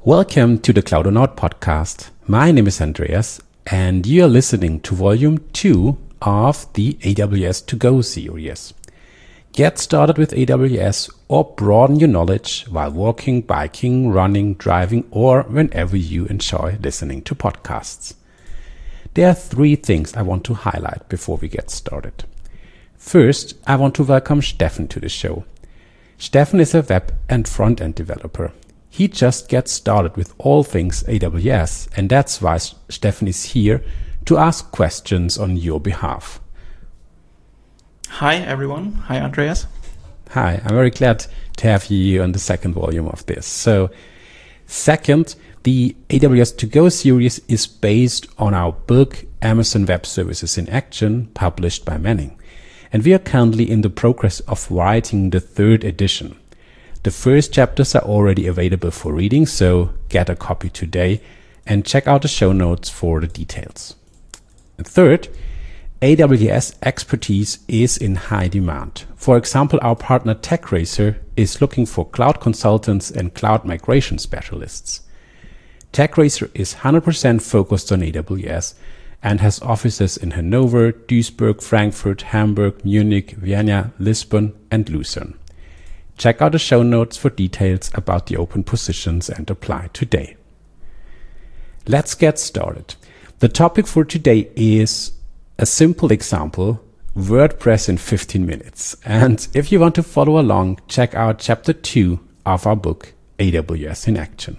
Welcome to the Cloudonaut podcast. My name is Andreas, and you are listening to Volume 2 of the AWS To Go series. Get started with AWS or broaden your knowledge while walking, biking, running, driving, or whenever you enjoy listening to podcasts. There are three things I want to highlight before we get started. First, I want to welcome Steffen to the show. Steffen is a web and front-end developer. He just gets started with all things AWS, and that's why Steffen is here to ask questions on your behalf. Hi, everyone. Hi, Andreas. Hi, I'm very glad to have you here on the second volume of this. So, second, the AWS To Go series is based on our book, Amazon Web Services in Action, published by Manning. And we are currently in the progress of writing the third edition. The first chapters are already available for reading, so get a copy today and check out the show notes for the details. And third, AWS expertise is in high demand. For example, our partner TechRaiser is looking for cloud consultants and cloud migration specialists. TechRaiser is 100% focused on AWS and has offices in Hanover, Duisburg, Frankfurt, Hamburg, Munich, Vienna, Lisbon, and Lucerne. Check out the show notes for details about the open positions and apply today. Let's get started. The topic for today is a simple example, WordPress in 15 minutes. And if you want to follow along, check out chapter 2 of our book, AWS in Action.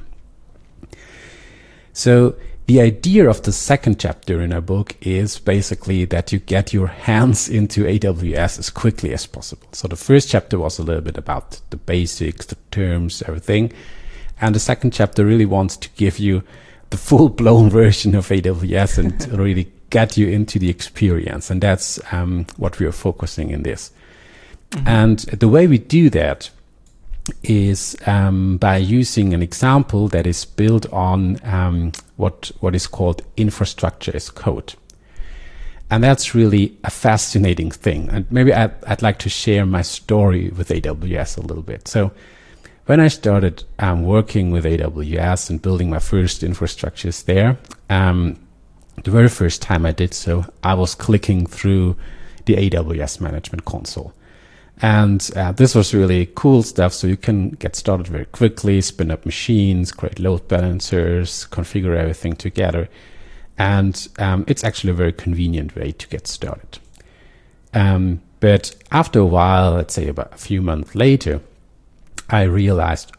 So the idea of the second chapter in our book is basically that you get your hands into AWS as quickly as possible. So the first chapter was a little bit about the basics, the terms, everything. And the second chapter really wants to give you the full-blown version of AWS and really get you into the experience. And that's what we are focusing in this. Mm-hmm. And the way we do that is by using an example that is built on what is called infrastructure as code. And that's really a fascinating thing. And maybe I'd like to share my story with AWS a little bit. So when I started working with AWS and building my first infrastructures there, the very first time I did so, I was clicking through the AWS Management Console. And this was really cool stuff. So you can get started very quickly, spin up machines, create load balancers, configure everything together. And it's actually a very convenient way to get started. But after a while, let's say about a few months later, I realized,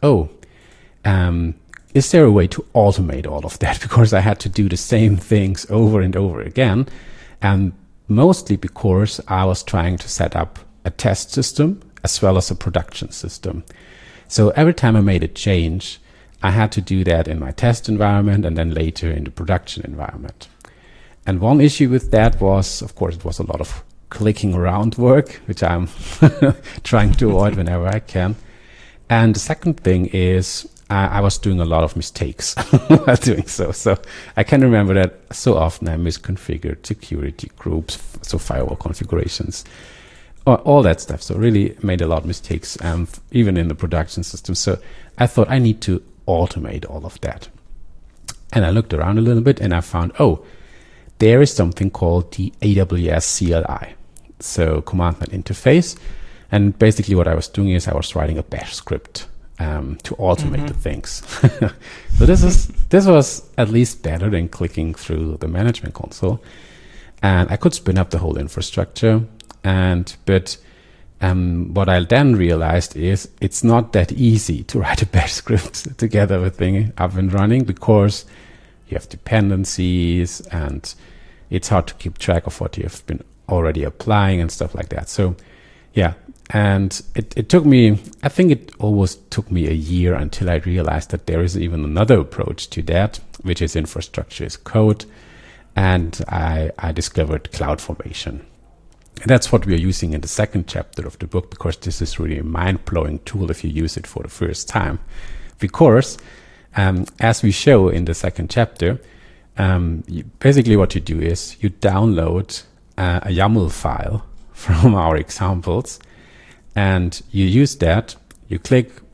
is there a way to automate all of that? Because I had to do the same things over and over again. And mostly because I was trying to set up a test system as well as a production system. So every time I made a change, I had to do that in my test environment and then later in the production environment. And one issue with that was, of course, it was a lot of clicking around work, which I'm trying to avoid whenever I can. And the second thing is I was doing a lot of mistakes while doing so. So I can remember that so often I misconfigured security groups, so firewall configurations, all that stuff. So really made a lot of mistakes, even in the production system. So I thought I need to automate all of that. And I looked around a little bit and I found, there is something called the AWS CLI. So command line interface. And basically what I was doing is I was writing a bash script to automate the things. So this was at least better than clicking through the management console. And I could spin up the whole infrastructure. But what I then realized is it's not that easy to write a bash script to get everything up and running, because you have dependencies and it's hard to keep track of what you've been already applying and stuff like that. So yeah, and it took me, I think it almost took me a year until I realized that there is even another approach to that, which is infrastructure as code. And I discovered CloudFormation. That's what we are using in the second chapter of the book, because this is really a mind-blowing tool if you use it for the first time. Because, as we show in the second chapter, basically what you do is you download a YAML file from our examples, and you use that, you click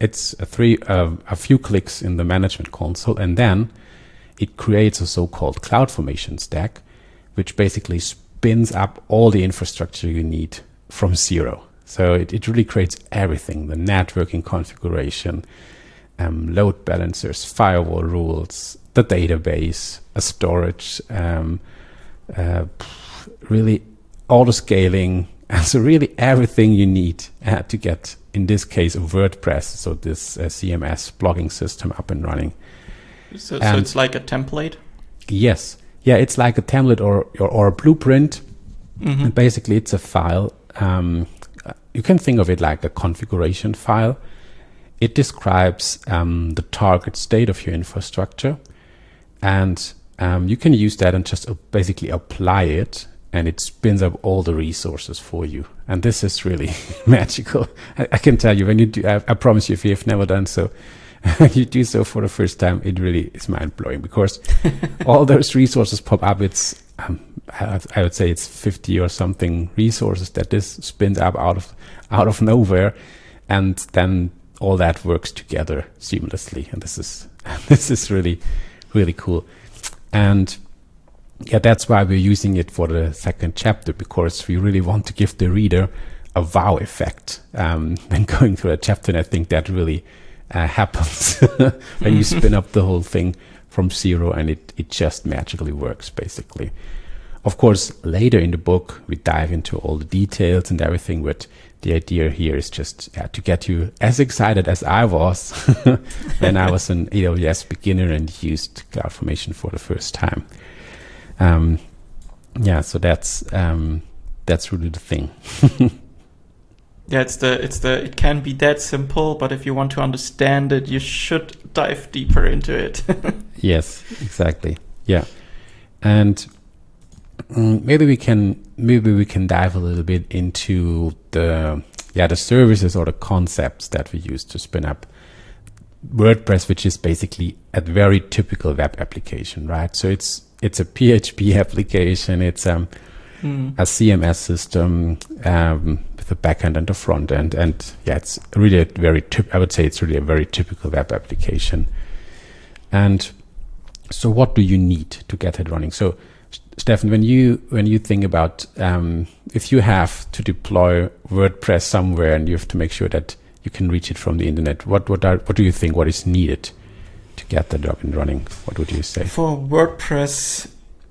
it's a few clicks in the management console, and then it creates a so-called CloudFormation stack, which basically spins up all the infrastructure you need from zero. So it really creates everything: the networking configuration, load balancers, firewall rules, the database, a storage, really auto scaling, and so really everything you need to get, in this case, WordPress, so this CMS blogging system up and running. So it's like a template? Yes. Yeah, it's like a template or a blueprint. Mm-hmm. And basically, it's a file. You can think of it like a configuration file. It describes the target state of your infrastructure. And you can use that and just basically apply it, and it spins up all the resources for you. And this is really magical. I can tell you, when you do, I promise you, if you have never done so, you do so for the first time, it really is mind-blowing, because all those resources pop up. It's I would say it's 50 or something resources that this spins up out of nowhere, and then all that works together seamlessly. And this is really, really cool. And yeah, that's why we're using it for the second chapter, because we really want to give the reader a wow effect when going through a chapter. And I think that really happens when you spin up the whole thing from zero, and it just magically works, basically. Of course, later in the book, we dive into all the details and everything, but the idea here is just to get you as excited as I was when I was an AWS beginner and used CloudFormation for the first time. So that's really the thing. Yeah, it can be that simple, but if you want to understand it, you should dive deeper into it. Yes, exactly. Yeah. And maybe we can dive a little bit into the services or the concepts that we use to spin up WordPress, which is basically a very typical web application, right? So it's a PHP application. It's a CMS system with a backend and a front end, and it's really I would say it's really a very typical web application. And so, what do you need to get it running? So, Stefan, when you think about if you have to deploy WordPress somewhere and you have to make sure that you can reach it from the internet, what do you think what is needed to get that up and running? What would you say? For WordPress,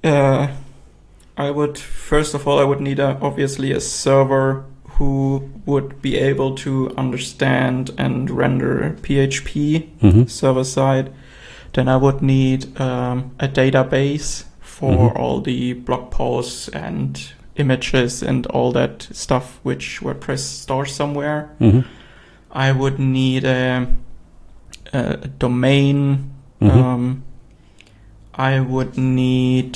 I would need obviously a server who would be able to understand and render PHP server side. Then I would need a database for all the blog posts and images and all that stuff which WordPress stores somewhere. I would need a domain. I would need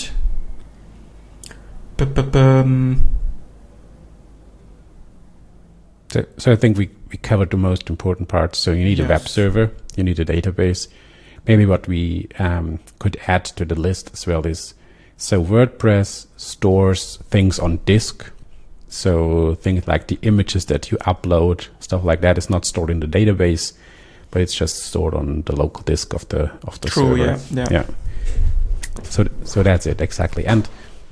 So I think we covered the most important parts. So you need a web server, you need a database. Maybe what we could add to the list as well is, so WordPress stores things on disk. So things like the images that you upload, stuff like that, is not stored in the database, but it's just stored on the local disk of the server. Yeah. So that's it exactly. And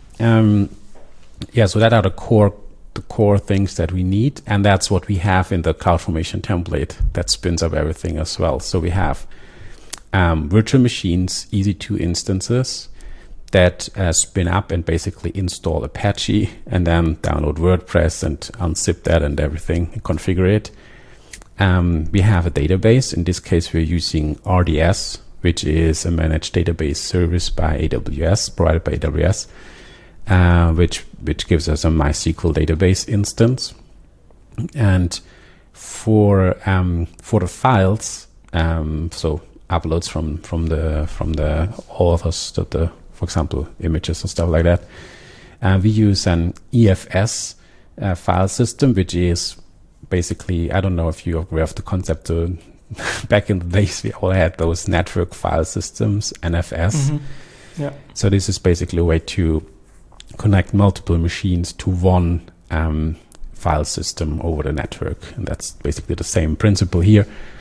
so that are the core things that we need, and that's what we have in the CloudFormation template that spins up everything as well. So we have virtual machines, EC2 instances that spin up and basically install Apache and then download WordPress and unzip that and everything and configure it. We have a database. In this case, we're using RDS, which is a managed database service by AWS, provided by AWS, which gives us a MySQL database instance. And for the files, so uploads from the authors, for example, images and stuff like that, we use an EFS file system, which is basically, I don't know if you're aware of the concept. Back in the days, we all had those network file systems, NFS. So this is basically a way to connect multiple machines to one file system over the network, and that's basically the same principle here.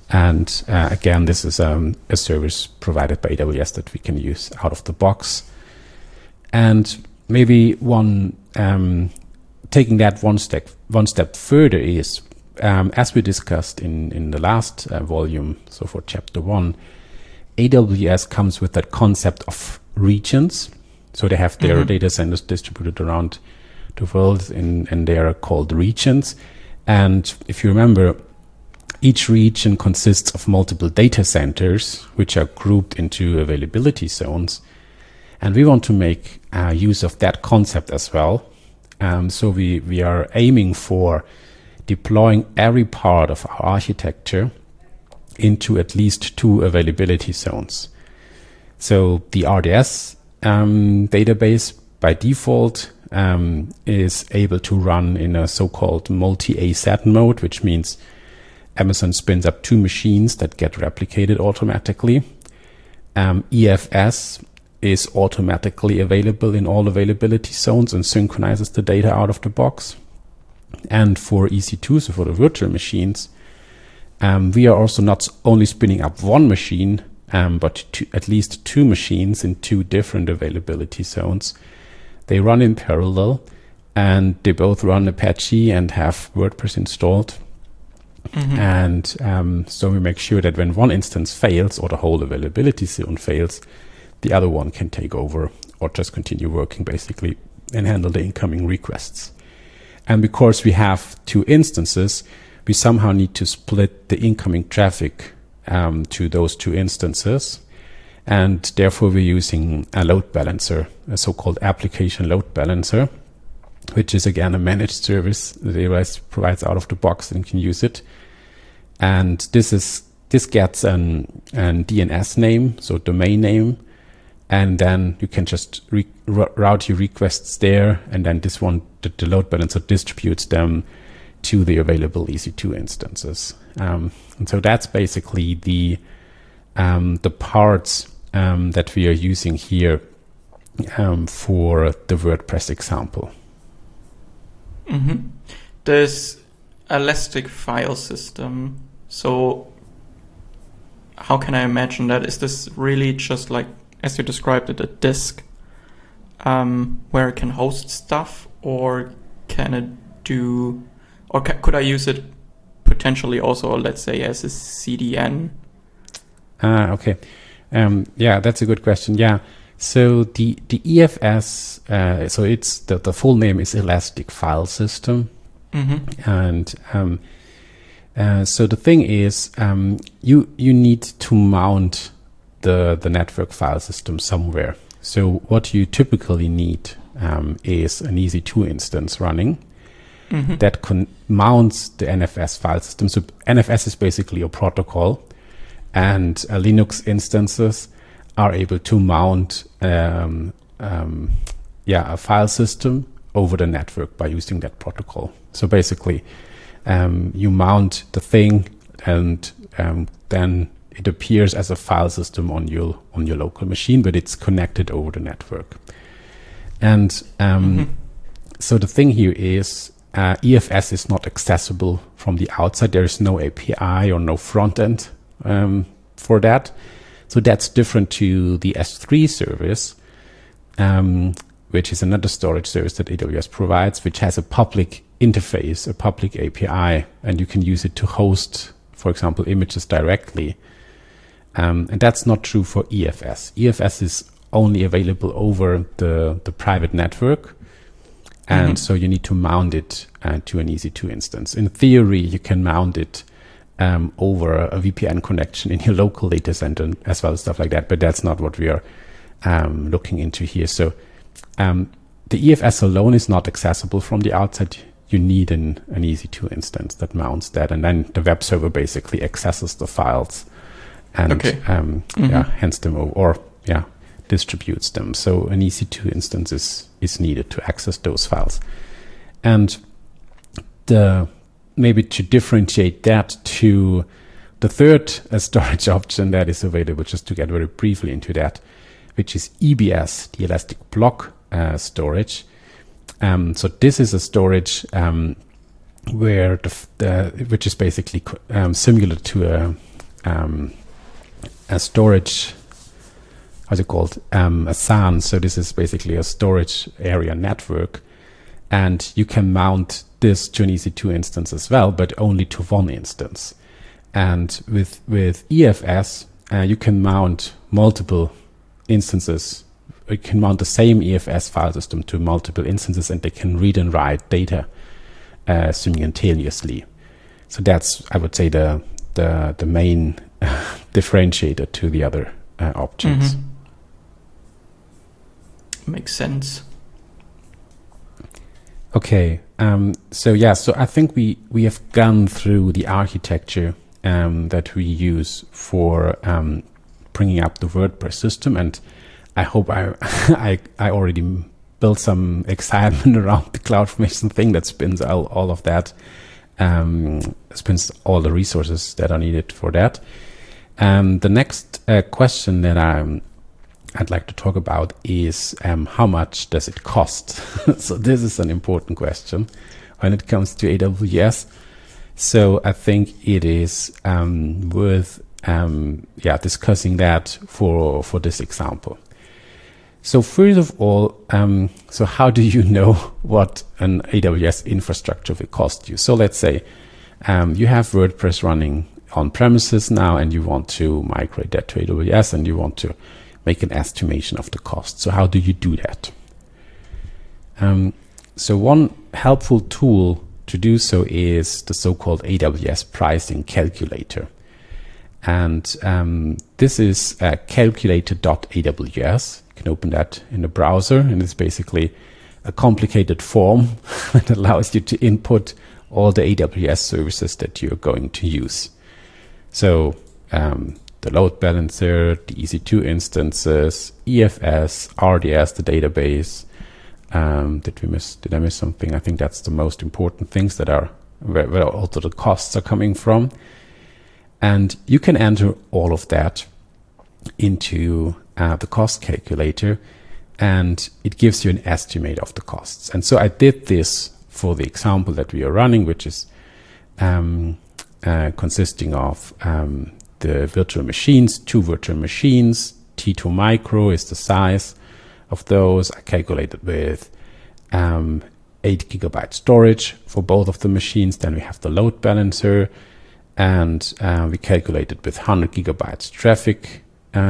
And again, this is a service provided by AWS that we can use out of the box. And maybe taking that one step further is, as we discussed in the last volume, so for chapter 1, AWS comes with that concept of regions. So they have their data centers distributed around the world, and they are called regions. And if you remember, each region consists of multiple data centers, which are grouped into availability zones. And we want to make use of that concept as well. So we are aiming for deploying every part of our architecture into at least 2 availability zones. So the RDS database by default is able to run in a so-called multi-AZ mode, which means Amazon spins up 2 machines that get replicated automatically. EFS is automatically available in all availability zones and synchronizes the data out of the box. And for EC2, so for the virtual machines, we are also not only spinning up 1 machine, but at least 2 machines in 2 different availability zones. They run in parallel, and they both run Apache and have WordPress installed. And so we make sure that when one instance fails, or the whole availability zone fails, the other one can take over or just continue working basically and handle the incoming requests. And because we have 2 instances, we somehow need to split the incoming traffic to those 2 instances. And therefore we're using a load balancer, a so-called application load balancer, which is again a managed service that AWS provides out of the box, and you can use it. And this gets an DNS name, so domain name, and then you can just route your requests there, and then the load balancer distributes them to the available EC2 instances. And so that's basically the parts that we are using here for the WordPress example. This Elastic file system, so how can I imagine that? Is this really just like, as you described it, a disk where it can host stuff, or can it do, or could I use it potentially also, let's say, as a CDN? Okay. Yeah, that's a good question. Yeah. So the EFS, so it's the full name is Elastic File System. And so the thing is, you need to mount the network file system somewhere. So what you typically need is an EC2 instance running that mounts the NFS file system. So NFS is basically a protocol, and Linux instances are able to mount a file system over the network by using that protocol. So basically, you mount the thing, and then it appears as a file system on your local machine, but it's connected over the network. And so the thing here is, EFS is not accessible from the outside. There is no API or no front end for that. So that's different to the S3 service, which is another storage service that AWS provides, which has a public interface, a public API, and you can use it to host, for example, images directly. And that's not true for EFS. EFS is only available over the private network. And so you need to mount it to an EC2 instance. In theory, you can mount it over a VPN connection in your local data center as well as stuff like that. But that's not what we are looking into here. So the EFS alone is not accessible from the outside. You need an EC2 instance that mounts that. And then the web server basically accesses the files and hands them over, or distributes them. So an EC2 instance is needed to access those files. And maybe to differentiate that to the third storage option that is available, just to get very briefly into that, which is EBS, the Elastic Block storage. So this is a storage where which is basically similar to a storage, how's it called, a SAN. So this is basically a storage area network, and you can mount this to an EC2 instance as well, but only to one instance. And with EFS, you can mount multiple instances. You can mount the same EFS file system to multiple instances, and they can read and write data simultaneously. So that's, I would say, the main differentiator to the other options. Makes sense. Okay, so I think we have gone through the architecture that we use for bringing up the WordPress system, and I hope I already built some excitement around the CloudFormation thing that spins all of that, spins all the resources that are needed for that. The next question that I'd like to talk about is how much does it cost? So this is an important question when it comes to AWS. So I think it is worth discussing that for this example. So first of all, so how do you know what an AWS infrastructure will cost you? So let's say you have WordPress running on premises now, and you want to migrate that to AWS, and you want to make an estimation of the cost. So how do you do that? So one helpful tool to do so is the so-called AWS pricing calculator. And this is calculator.aws. You can open that in the browser, and it's basically a complicated form that allows you to input all the AWS services that you're going to use. So the load balancer, the EC2 instances, EFS, RDS, the database. Did I miss something? I think that's the most important things that are where also the costs are coming from. And you can enter all of that into the cost calculator, and it gives you an estimate of the costs. And so I did this for the example that we are running, which is consisting of the virtual machines, 2 virtual machines. T2 micro is the size of those. I calculated with 8 GB storage for both of the machines. Then we have the load balancer, and we calculated with 100 GB traffic,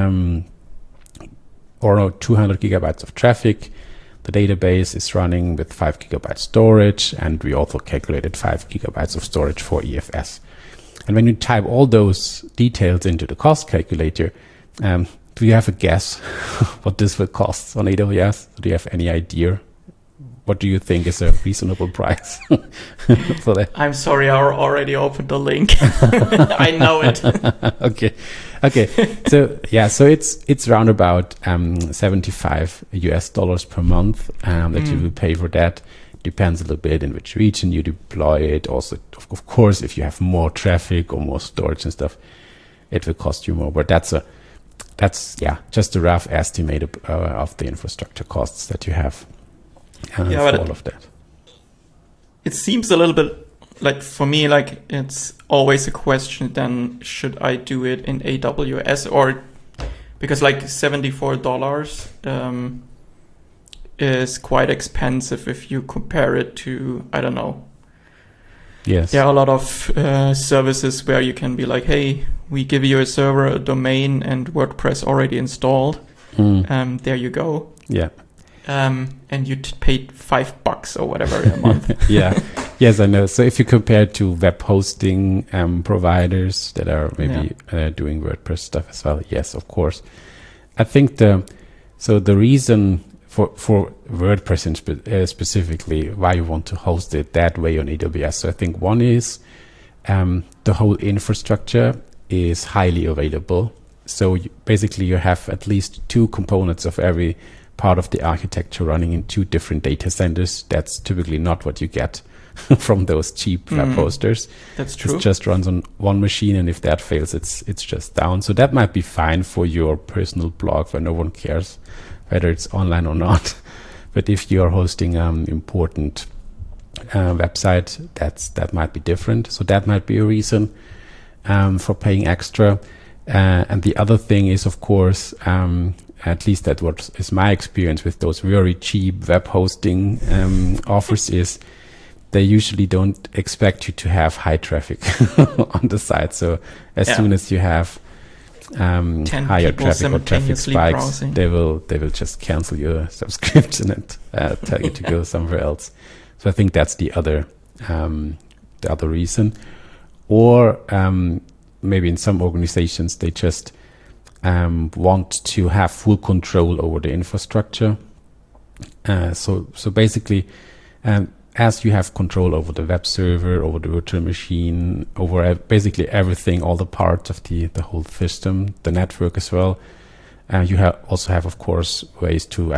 or no, 200 GB of traffic. The database is running with 5 GB storage, and we also calculated 5 GB of storage for EFS. And when you type all those details into the cost calculator, do you have a guess what this will cost on AWS? Do you have any idea? What do you think is a reasonable price for that? I'm sorry, I already opened the link. I know it. Okay. So it's around about $75 per month that you will pay for that. Depends a little bit in which region you deploy it. Also, of course, if you have more traffic or more storage and stuff, it will cost you more. But that's just a rough estimate of the infrastructure costs that you have for all of that. It seems a little bit like, for me, like it's always a question, then should I do it in AWS, or because like $74 is quite expensive if you compare it to, I don't know. Yes. There are a lot of services where you can be like, hey, we give you a server, a domain, and WordPress already installed. There you go. Yeah. And you paid $5 or whatever a month. Yeah. Yes, I know. So if you compare it to web hosting providers that are maybe doing WordPress stuff as well, yes, of course. I think the reason for WordPress specifically why you want to host it that way on AWS. So I think one is the whole infrastructure is highly available. So basically you have at least 2 components of every part of the architecture running in 2 different data centers. That's typically not what you get from those cheap web hosters. That's true. It just runs on one machine, and if that fails, it's just down. So that might be fine for your personal blog where no one cares whether it's online or not. But if you are hosting important website, that might be different. So that might be a reason. for paying extra. And the other thing is, of course, at least that what is my experience with those very cheap web hosting offers is they usually don't expect you to have high traffic on the site. So as soon as you have higher traffic or traffic spikes, they will just cancel your subscription and tell you to go somewhere else. So I think that's the other reason. Or maybe in some organizations they just want to have full control over the infrastructure. So basically, as you have control over the web server, over the virtual machine, over basically everything, all the parts of the whole system, the network as well, you also have, of course, ways to,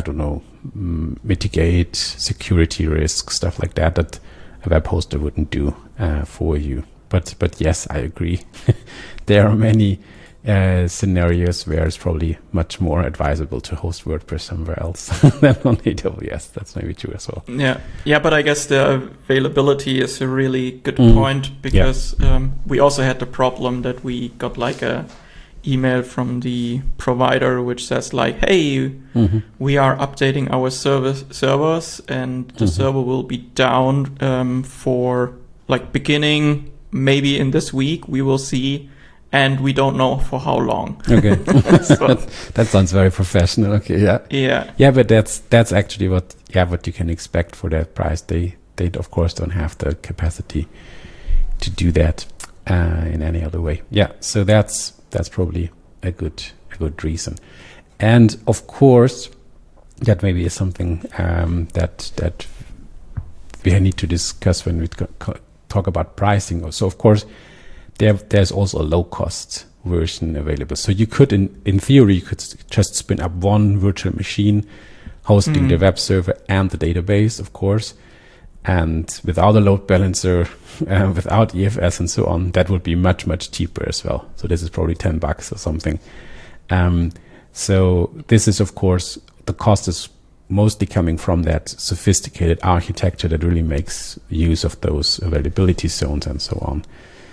mitigate security risks, stuff like that a web hoster wouldn't do for you. But yes, I agree. There are many scenarios where it's probably much more advisable to host WordPress somewhere else than on AWS. That's maybe true as well. Yeah, but I guess the availability is a really good point, because we also had the problem that we got like a email from the provider which says like, hey, we are updating our servers and the server will be down for like beginning maybe in this week, we will see. And we don't know for how long. Okay, so, that sounds very professional. Okay, yeah. But that's actually what you can expect for that price. They of course don't have the capacity to do that in any other way. Yeah, so that's probably a good reason. And of course, that maybe is something that we need to discuss when we talk about pricing. So of course, there's also a low-cost version available. So you could, in theory, you could just spin up one virtual machine hosting the web server and the database, of course, and without a load balancer, without EFS and so on, that would be much, much cheaper as well. So this is probably $10 or something. So this is, of course, the cost is mostly coming from that sophisticated architecture that really makes use of those availability zones and so on.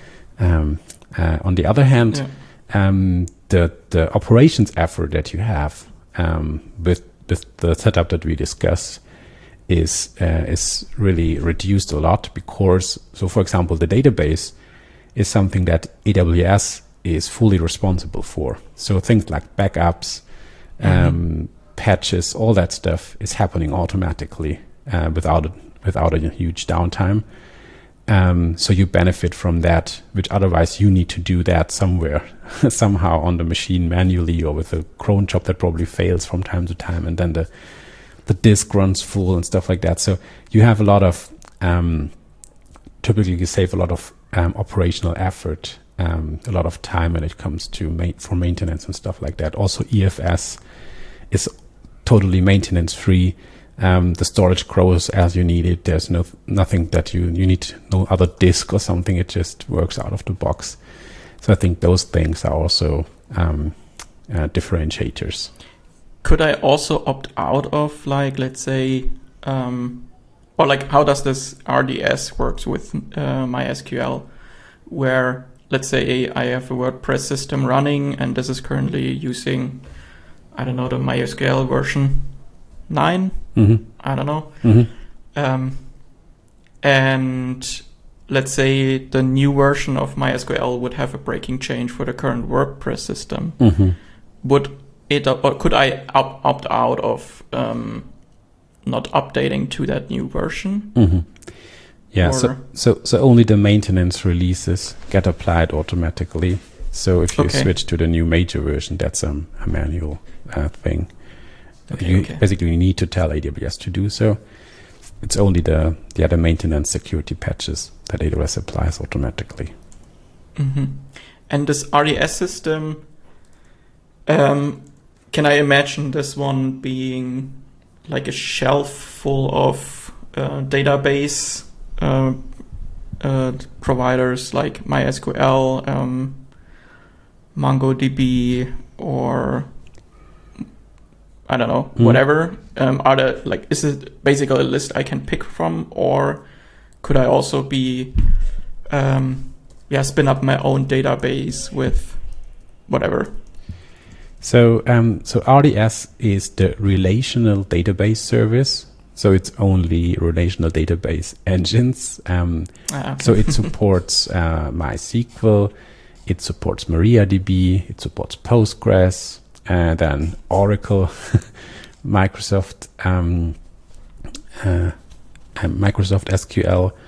On the other hand, the operations effort that you have with the setup that we discussed is really reduced a lot, because, so for example, the database is something that AWS is fully responsible for. So things like backups, patches, all that stuff is happening automatically without a huge downtime. So you benefit from that, which otherwise you need to do that somewhere, somehow on the machine manually, or with a cron job that probably fails from time to time, and then the disk runs full and stuff like that. So you have a lot of, typically you save a lot of operational effort, a lot of time when it comes to for maintenance and stuff like that. Also, EFS is totally maintenance free. The storage grows as you need it. There's nothing that you need, no other disk or something. It just works out of the box. So I think those things are also differentiators. Could I also opt out of, like, let's say, or like, how does this RDS works with MySQL, where, let's say, I have a WordPress system running and this is currently using, I don't know, the MySQL version 9, I don't know. And let's say the new version of MySQL would have a breaking change for the current WordPress system. Would it, or could I opt out of not updating to that new version? Yeah, so only the maintenance releases get applied automatically. So if you switch to the new major version, that's a manual thing. You basically need to tell AWS to do so. It's only the other maintenance security patches that AWS applies automatically. And this RDS system, can I imagine this one being like a shelf full of database providers like MySQL, MongoDB, or I don't know, whatever. Are there, like, is it basically a list I can pick from, or could I also be spin up my own database with whatever. So RDS is the relational database service. So it's only relational database engines. Okay. So it supports MySQL, it supports MariaDB, it supports Postgres, and then Oracle, Microsoft SQL.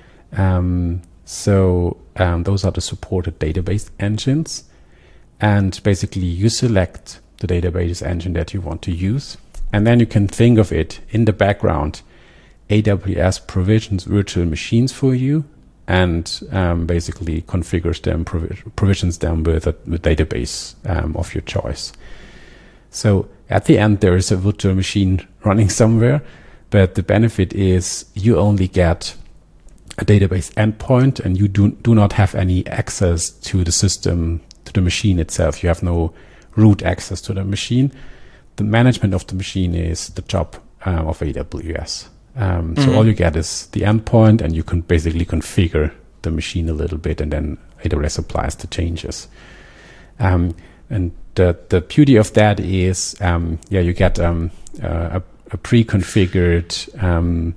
Those are the supported database engines. And basically you select the database engine that you want to use. And then you can think of it in the background. AWS provisions virtual machines for you and basically configures them, provisions them with a database of your choice. So at the end, there is a virtual machine running somewhere, but the benefit is you only get a database endpoint and you do not have any access to the system, to the machine itself. You have no root access to the machine. The management of the machine is the job of AWS. So all you get is the endpoint, and you can basically configure the machine a little bit, and then AWS applies the changes. And the beauty of that is, you get a pre-configured,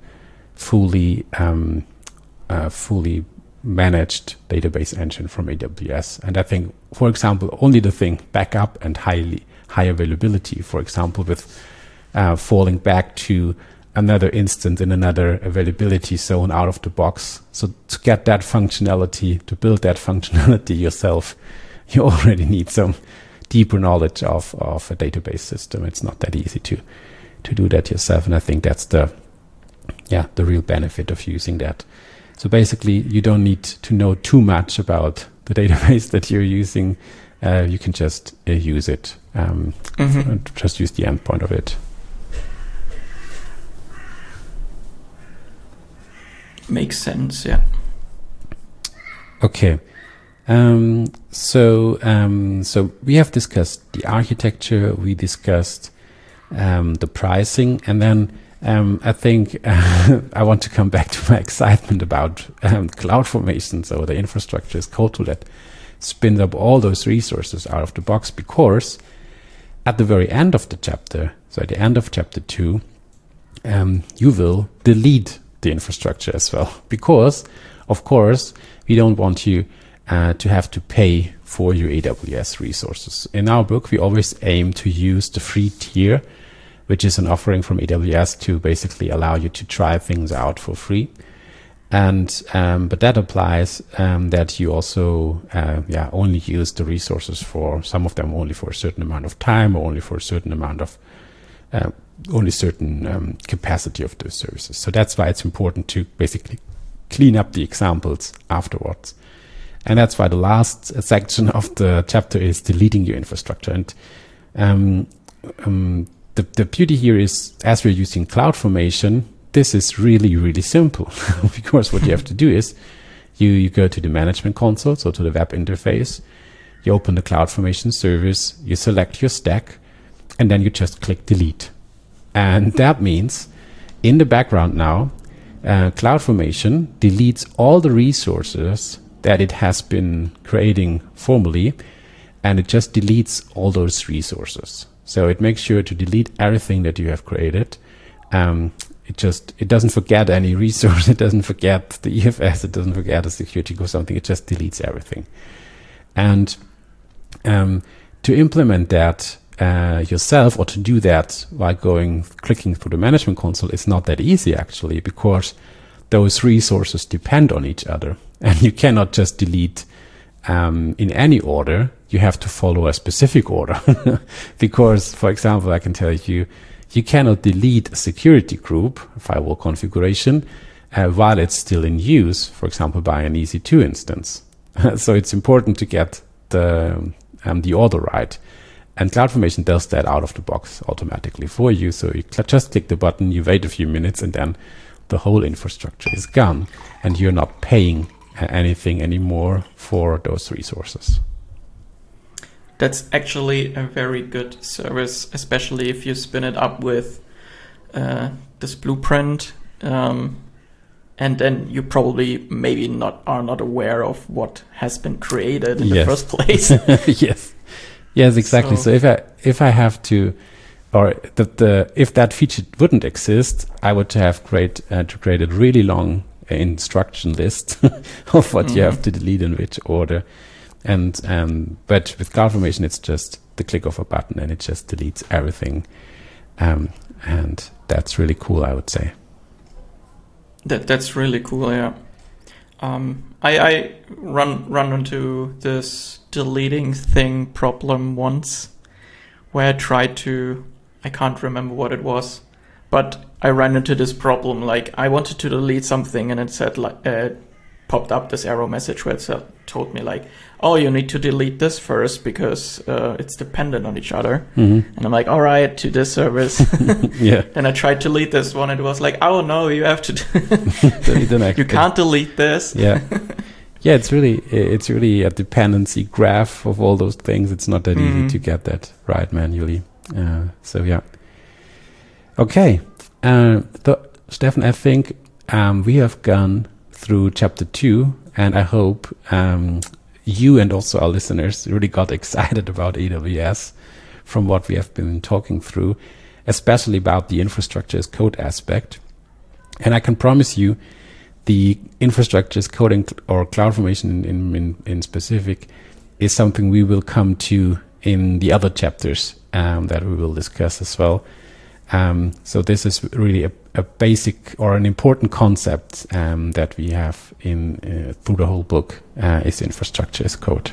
fully managed database engine from AWS. And I think, for example, only the thing backup and high availability, for example, with falling back to another instance in another availability zone out of the box. So to get that functionality, to build that functionality yourself, you already need some deeper knowledge of a database system. It's not that easy to do that yourself. And I think that's the real benefit of using that. So basically, you don't need to know too much about the database that you're using. You can just use it, and just use the endpoint of it. Makes sense, yeah. Okay. So we have discussed the architecture, we discussed the pricing, and then I think I want to come back to my excitement about CloudFormation, so the infrastructure as code tool that spins up all those resources out of the box, because at the very end of the chapter, so at the end of chapter 2, you will delete the infrastructure as well, because of course we don't want you to have to pay for your AWS resources. In our book, we always aim to use the free tier, which is an offering from AWS to basically allow you to try things out for free. And but that applies that you also only use the resources for some of them only for a certain amount of time, or only for a certain amount of only certain capacity of those services. So that's why it's important to basically clean up the examples afterwards. And that's why the last section of the chapter is deleting your infrastructure. And the beauty here is, as we're using CloudFormation, this is really, really simple, because what you have to do is you go to the management console, so to the web interface, you open the CloudFormation service, you select your stack, and then you just click delete. And that means in the background now, CloudFormation deletes all the resources that it has been creating formally, and it just deletes all those resources. So it makes sure to delete everything that you have created. It doesn't forget any resource. It doesn't forget the EFS. It doesn't forget a security or something. It just deletes everything. And to implement that yourself, or to do that while clicking through the management console, is not that easy actually, because those resources depend on each other, and you cannot just delete in any order. You have to follow a specific order. Because, for example, I can tell you, you cannot delete a security group, a firewall configuration, while it's still in use, for example, by an EC2 instance. So it's important to get the order right. And CloudFormation does that out of the box automatically for you. So you just click the button, you wait a few minutes, and then the whole infrastructure is gone, and you're not paying anything anymore for those resources. That's actually a very good service, especially if you spin it up with this blueprint. and then you probably maybe are not aware of what has been created in Yes. the first place. Yes, exactly. So if I have to, or if that feature wouldn't exist, I would have create a really long instruction list of what you have to delete in which order. But with CloudFormation, it's just the click of a button and it just deletes everything. And that's really cool, I would say. That's really cool, yeah. I run into this deleting thing problem once, where I tried to, I can't remember what it was, but I ran into this problem. Like, I wanted to delete something, and it said, popped up this error message where it told me like, oh, you need to delete this first because it's dependent on each other. And I'm like, all right, to this service. Yeah. And I tried to delete this one. It was like, oh no, you have to. Delete the next You can't delete this. Yeah. Yeah, it's really a dependency graph of all those things. It's not that easy to get that right manually. So yeah. Okay. Stefan, I think we have gone through chapter 2, and I hope you and also our listeners really got excited about AWS from what we have been talking through, especially about the infrastructure as code aspect. And I can promise you the infrastructure as coding or CloudFormation in specific is something we will come to in the other chapters that we will discuss as well. So this is really a basic or an important concept that we have in through the whole book is infrastructure as code.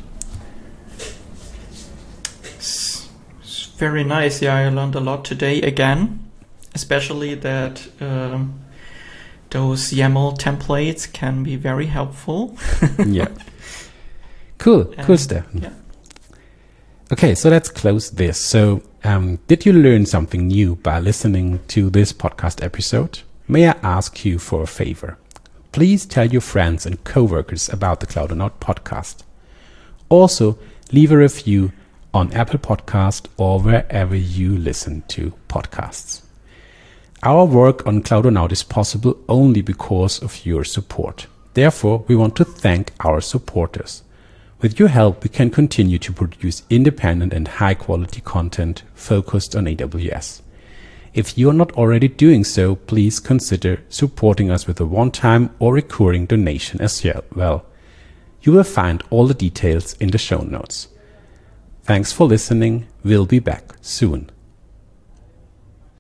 It's very nice. Yeah, I learned a lot today again, especially that those YAML templates can be very helpful. Yeah. Cool stuff. Yeah. Okay, so let's close this. So, did you learn something new by listening to this podcast episode? May I ask you for a favor? Please tell your friends and coworkers about the Cloudonaut podcast. Also, leave a review on Apple Podcast or wherever you listen to podcasts. Our work on Cloudonaut is possible only because of your support. Therefore, we want to thank our supporters. With your help, we can continue to produce independent and high-quality content focused on AWS. If you're not already doing so, please consider supporting us with a one-time or recurring donation as well. You will find all the details in the show notes. Thanks for listening. We'll be back soon.